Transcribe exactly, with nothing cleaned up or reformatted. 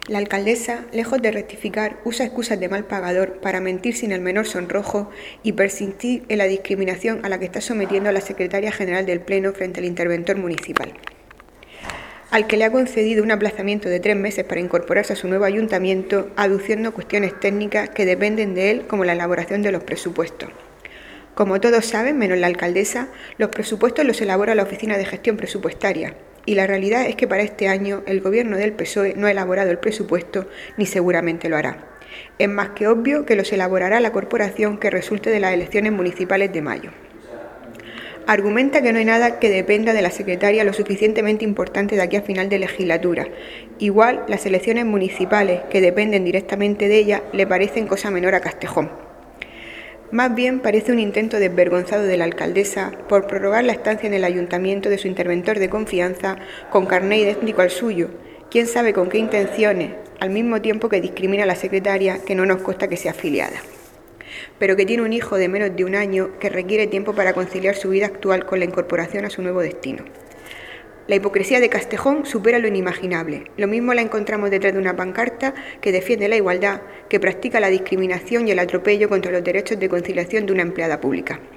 La alcaldesa, lejos de rectificar, usa excusas de mal pagador para mentir sin el menor sonrojo y persistir en la discriminación a la que está sometiendo a la secretaria general del Pleno frente al interventor municipal, al que le ha concedido un aplazamiento de tres meses para incorporarse a su nuevo ayuntamiento, aduciendo cuestiones técnicas que dependen de él, como la elaboración de los presupuestos. Como todos saben, menos la alcaldesa, los presupuestos los elabora la Oficina de Gestión Presupuestaria, y la realidad es que para este año el gobierno del P S O E no ha elaborado el presupuesto ni seguramente lo hará. Es más que obvio que los elaborará la corporación que resulte de las elecciones municipales de mayo. Argumenta que no hay nada que dependa de la secretaria lo suficientemente importante de aquí a final de legislatura. Igual las elecciones municipales, que dependen directamente de ella, le parecen cosa menor a Castejón. Más bien parece un intento desvergonzado de la alcaldesa por prorrogar la estancia en el ayuntamiento de su interventor de confianza con carné idéntico al suyo, quién sabe con qué intenciones, al mismo tiempo que discrimina a la secretaria, que no nos consta que sea afiliada, pero que tiene un hijo de menos de un año que requiere tiempo para conciliar su vida actual con la incorporación a su nuevo destino. La hipocresía de Castejón supera lo inimaginable. Lo mismo la encontramos detrás de una pancarta que defiende la igualdad, que practica la discriminación y el atropello contra los derechos de conciliación de una empleada pública.